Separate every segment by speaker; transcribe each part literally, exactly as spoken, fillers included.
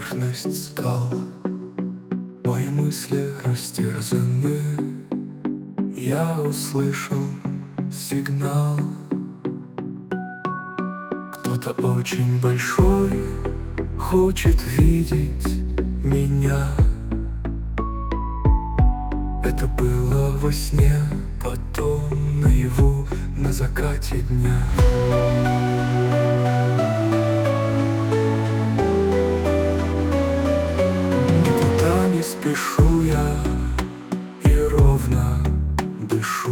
Speaker 1: поверхность скал. Мои мысли растерзаны. Я услышал сигнал. Кто-то очень большой хочет видеть меня. Это было во сне, потом наяву на закате дня. Никуда не спешу я и ровно дышу.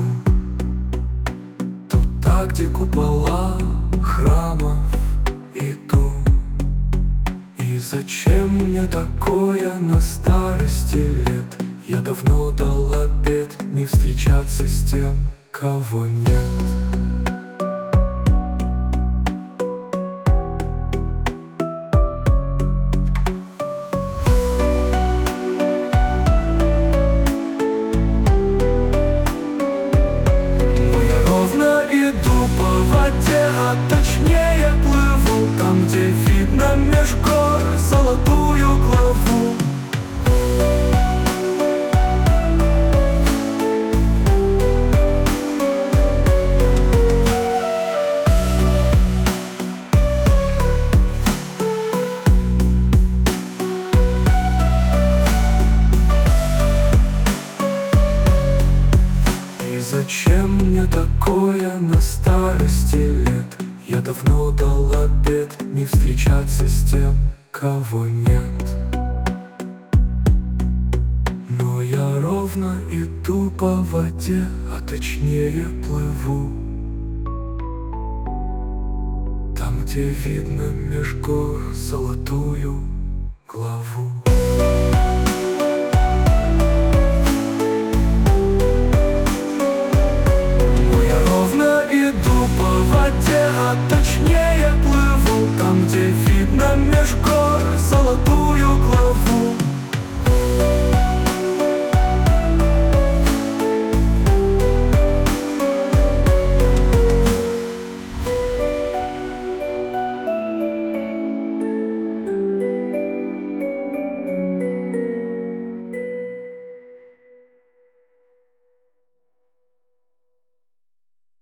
Speaker 1: Туда, где купола храмов, иду. И зачем мне такое на старости лет? Я давно дал обет не встречаться с тем, кого нет. Но я ровно иду по воде, а точнее плыву там, где видно меж гор золотую главу. Зачем мне такое на старости лет? Я давно дал обет не встречаться с тем, кого нет. Но я ровно иду по воде, а точнее плыву там, где видно меж гор золотую главу. А точнее плыву там, где видно меж гор золотую главу.